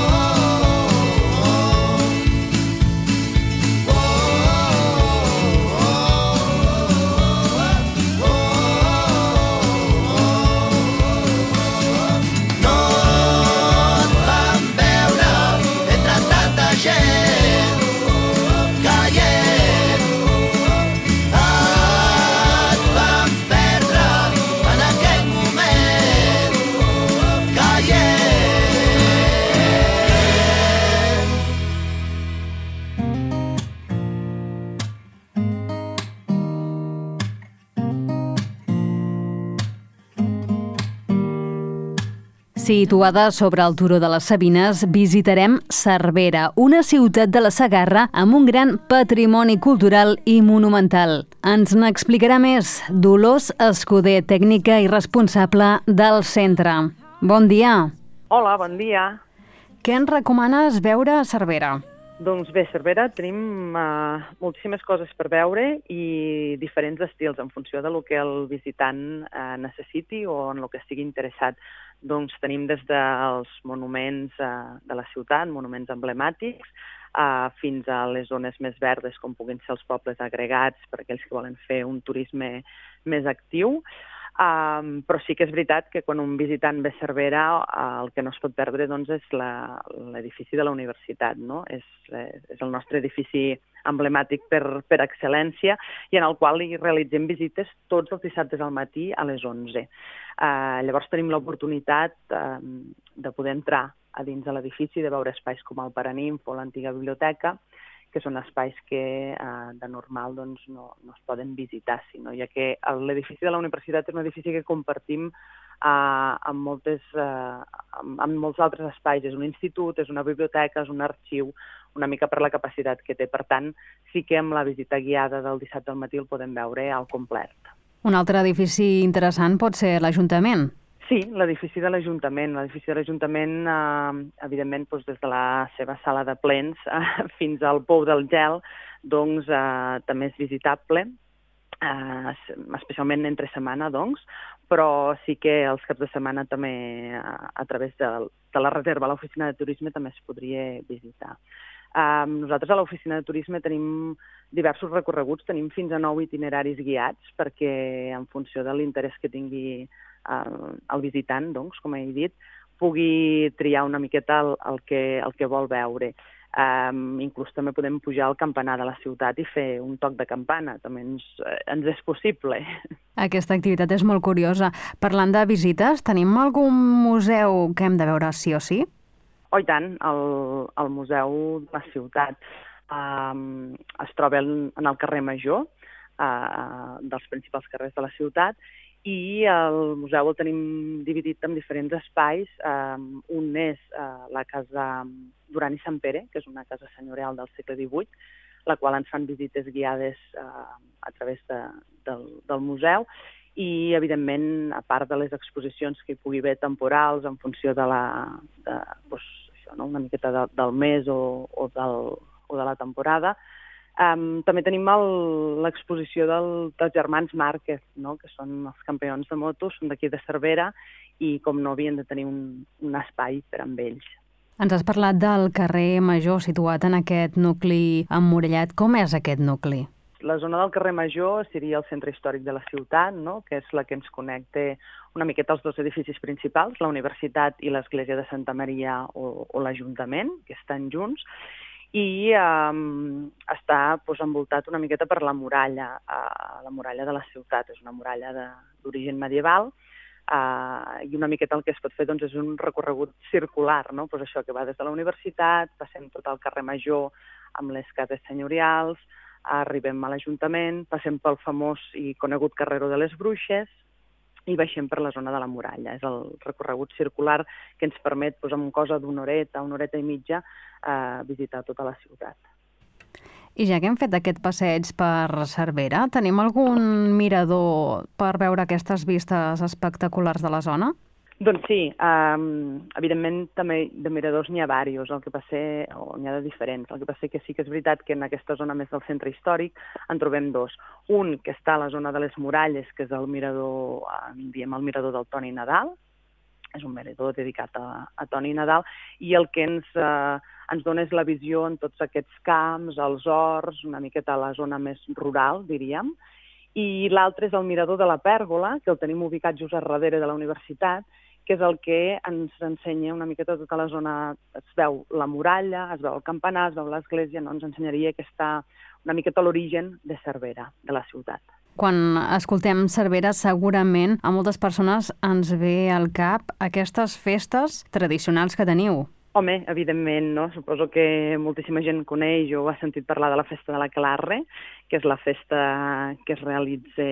[SPEAKER 1] Situada sobre el turó de les Sabines, visitarem Cervera, una ciutat de la Segarra amb un gran patrimoni cultural i monumental. Ens n'explicarà més Dolors Escuder, tècnica i responsable del centre. Bon dia.
[SPEAKER 9] Hola, bon dia.
[SPEAKER 1] Què ens recomanes veure a Cervera?
[SPEAKER 9] Doncs bé, a Cervera tenim uh, moltíssimes coses per veure i diferents estils en funció de lo que el visitant uh, necessiti o en el que estigui interessat. Doncs tenim des dels monuments uh, de la ciutat, monuments emblemàtics, uh, fins a les zones més verdes, com puguin ser els pobles agregats, per aquells que volen fer un turisme més actiu. Um, però sí que és veritat que quan un visitant ve a Cervera uh, el que no es pot perdre doncs, és l'edifici de la universitat, no? És, és el nostre edifici emblemàtic per, per excel·lència i en el qual hi realitzem visites tots els dissabtes al matí a les onze. Uh, llavors tenim l'oportunitat uh, de poder entrar a dins de l'edifici, de veure espais com el Paraninfo o l'antiga biblioteca, que són espais que eh, de normal doncs, no, no es poden visitar, sinó ja que l'edifici de la universitat és un edifici que compartim eh, amb, moltes, eh, amb, amb molts altres espais. És un institut, és una biblioteca, és un arxiu, una mica per la capacitat que té. Per tant, sí que amb la visita guiada del dissabte al matí el podem veure al complet.
[SPEAKER 1] Un altre edifici interessant pot ser l'Ajuntament.
[SPEAKER 9] Sí, l'edifici de l'Ajuntament. L'edifici de l'Ajuntament, eh, evidentment, doncs, des de la seva sala de plens eh, fins al Pou del Gel, doncs eh, també és visitable, eh, especialment entre setmana, doncs, però sí que els caps de setmana també, eh, a través de, de la reserva a l'oficina de turisme, també es podria visitar. Eh, nosaltres a l'oficina de turisme tenim diversos recorreguts, tenim fins a nou itineraris guiats perquè en funció de l'interès que tingui el visitant, doncs, com he dit, pugui triar una miqueta el, el, que, el que vol veure. Um, inclús també podem pujar al campanar de la ciutat i fer un toc de campana, també ens, ens és possible.
[SPEAKER 1] Aquesta activitat és molt curiosa. Parlant de visites, tenim algun museu que hem de veure sí o sí?
[SPEAKER 9] Oh, i tant, el, el Museu de la Ciutat um, es troba en, en el carrer Major, uh, dels principals carrers de la ciutat, i el museu el tenim dividit en diferents espais. Um, un és uh, la casa Duran i Sant Pere, que és una casa senyorial del segle divuit, la qual ens fan visites guiades uh, a través de, del, del museu, i, evidentment, a part de les exposicions que hi pugui haver temporals en funció de la, de, doncs, això, no? una miqueta de, del mes o, o, del, o de la temporada. Um, també tenim l'exposició del, dels germans Márquez, no? Que són els campions de moto, són d'aquí de Cervera i, com no, havien de tenir un, un espai per amb ells.
[SPEAKER 1] Ens has parlat del carrer Major situat en aquest nucli emmurallat. Com és aquest nucli?
[SPEAKER 9] La zona del carrer Major seria el centre històric de la ciutat, no? Que és la que ens connecta una miqueta els dos edificis principals, la Universitat i l'Església de Santa Maria o, o l'Ajuntament, que estan junts, i eh, està doncs, envoltat una miqueta per la muralla, eh, la muralla de la ciutat. És una muralla d'origen medieval, eh, i una miqueta el que es pot fer doncs, és un recorregut circular, no? Pues això, que va des de la universitat, passem tot el carrer Major amb les cases senyorials, arribem a l'Ajuntament, passem pel famós i conegut Carreró de les Bruixes, i baixem per la zona de la muralla. És el recorregut circular que ens permet, doncs, amb cosa d'una horeta, una horeta i mitja, eh, visitar tota la ciutat.
[SPEAKER 1] I ja que hem fet aquest passeig per Cervera, tenim algun mirador per veure aquestes vistes espectaculars de la zona?
[SPEAKER 9] Doncs sí, um, evidentment també de miradors n'hi ha diversos, el que passa, o n'hi ha de diferents. El que passa que sí que és veritat que en aquesta zona més del centre històric en trobem dos. Un que està a la zona de les muralles, que és el mirador, en diem el mirador del Toni Nadal, és un mirador dedicat a, a Toni Nadal, i el que ens, eh, ens dona és la visió en tots aquests camps, els horts, una miqueta a la zona més rural, diríem, i l'altre és el mirador de la Pèrgola, que el tenim ubicat just a darrere de la universitat, que és el que ens ensenya una miqueta tota la zona. Es veu la muralla, es veu el campanar, es veu l'església, no? Ens ensenyaria que està una miqueta a l'origen de Cervera, de la ciutat.
[SPEAKER 1] Quan escoltem Cervera, segurament a moltes persones ens ve al cap aquestes festes tradicionals que teniu.
[SPEAKER 9] Home, evidentment, no? Suposo que moltíssima gent coneix o ha sentit parlar de la festa de la Clarre, que és la festa que es realitza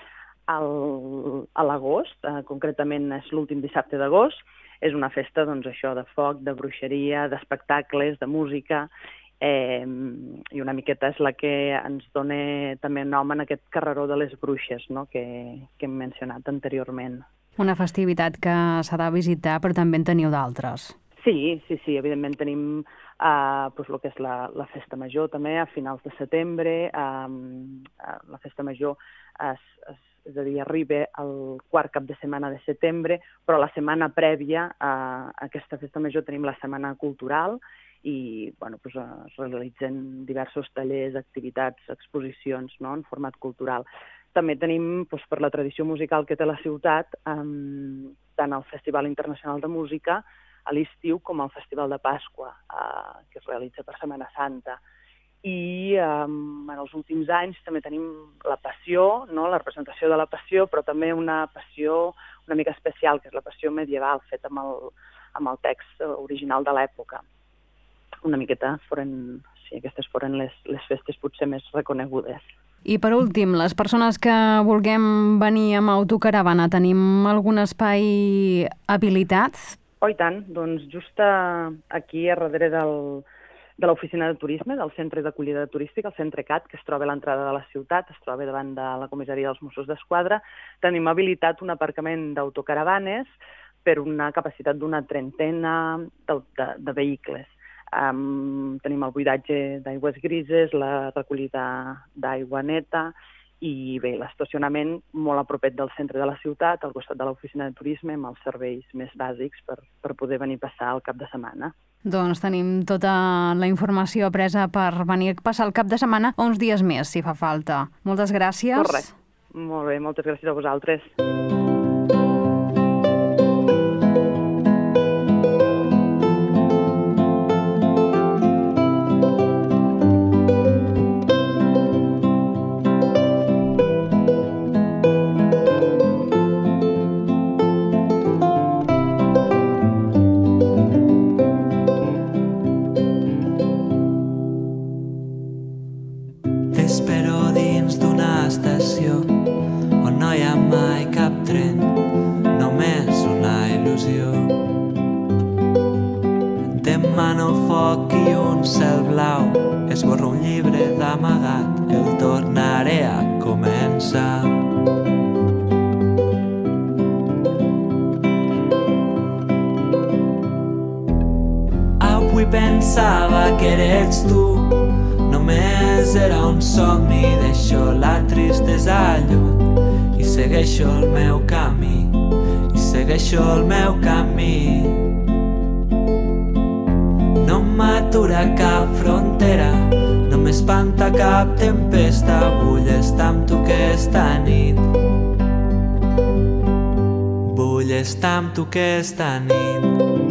[SPEAKER 9] al, a l'agost, eh, concretament és l'últim dissabte d'agost. És una festa, doncs, això, de foc, de bruixeria, d'espectacles, de música, eh, i una miqueta és la que ens dona també nom en aquest Carreró de les Bruixes, no? que, que hem mencionat anteriorment.
[SPEAKER 1] Una festivitat que s'ha de visitar, però també en teniu d'altres.
[SPEAKER 9] Sí, sí, sí, evidentment tenim uh, pues, el que és la, la festa major també a finals de setembre. Um, uh, la festa major es, es, és a dir, arriba el quart cap de setmana de setembre, però la setmana prèvia a aquesta festa major tenim la setmana cultural i bueno, pues, es realitzen diversos tallers, activitats, exposicions, no?, en format cultural. També tenim, doncs, per la tradició musical que té la ciutat, um, tant el Festival Internacional de Música a l'estiu com el Festival de Pasqua, eh, que es realitza per Setmana Santa. I eh, en els últims anys també tenim la Passió, no? La representació de la Passió, però també una passió una mica especial, que és la Passió medieval, feta amb el, amb el text original de l'època. Una miqueta foren, sí, aquestes foren les, les festes potser més reconegudes.
[SPEAKER 1] I per últim, les persones que vulguem venir amb autocaravana, tenim algun espai habilitat?
[SPEAKER 9] Oh, i tant. Doncs just aquí, a darrere del, de l'oficina de turisme, del centre d'acollida turística, el centre C A T, que es troba a l'entrada de la ciutat, es troba davant de la comissaria dels Mossos d'Esquadra. Tenim habilitat un aparcament d'autocaravanes per una capacitat d'una trentena de, de, de vehicles. Um, tenim el buidatge d'aigües grises, la recollida d'aigua neta i bé, l'estacionament molt a propet del centre de la ciutat, al costat de l'oficina de turisme, amb els serveis més bàsics per, per poder venir a passar el cap de setmana.
[SPEAKER 1] Doncs tenim tota la informació presa per venir a passar el cap de setmana o uns dies més, si fa falta. Moltes gràcies.
[SPEAKER 9] Correcte. Molt bé, moltes gràcies a vosaltres.
[SPEAKER 6] T'espero dins d'una estació on no hi ha mai cap tren, només una il·lusió. Demano foc i un cel blau, esborro un llibre d'amagat, el tornaré a començar. Avui pensava que eres tu, només era un somni, deixo la tristesa lluny i segueixo el meu camí, i segueixo el meu camí. No m'atura cap frontera, no m'espanta cap tempesta, vull estar amb tu aquesta nit. Vull estar amb tu aquesta nit.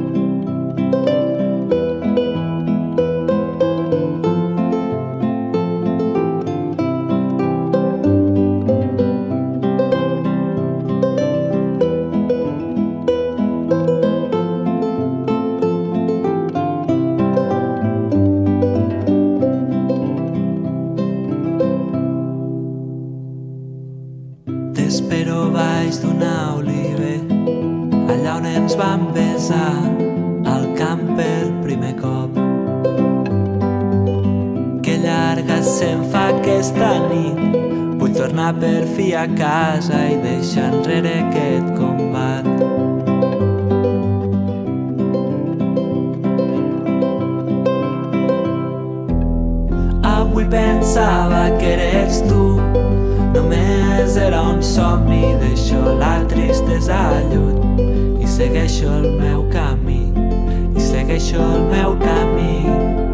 [SPEAKER 6] T'espero baix d'una olive, allà on ens vam besar al camp per primer cop. Que llarga se'm fa aquesta nit, vull tornar per fi a casa i deixar enrere aquest combat. Avui pensava que eres tu, només era un somni, deixo la tristesa lluny i segueixo el meu camí, i segueixo el meu camí.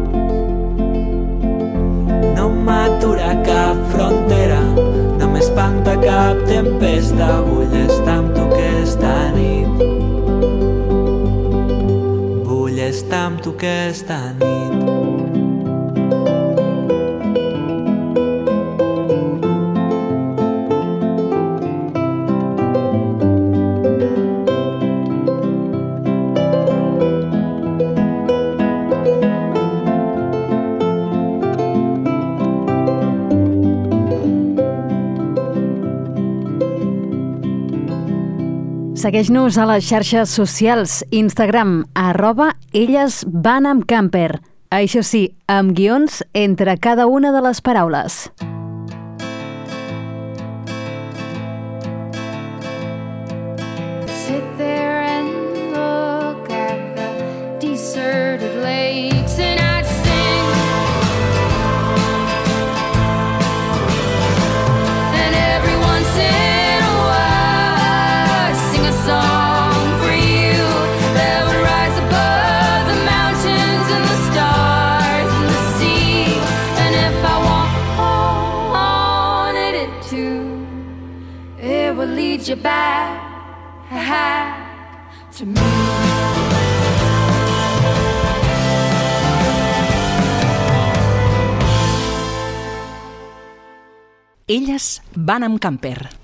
[SPEAKER 6] No m'atura cap frontera, no m'espanta cap tempesta, vull estar amb tu aquesta nit. Vull estar amb tu aquesta nit.
[SPEAKER 1] Segueix-nos a les xarxes socials, Instagram, arroba elles van amb camper. Això sí, amb guions entre cada una de les paraules.
[SPEAKER 2] Sit there and look at the deserted lakes and I'd sing. And every once in a while I'd sing a song for you that would rise above the mountains and the stars and the sea. And if I wanted it to, it would lead you back to me.
[SPEAKER 3] Elles van amb camper.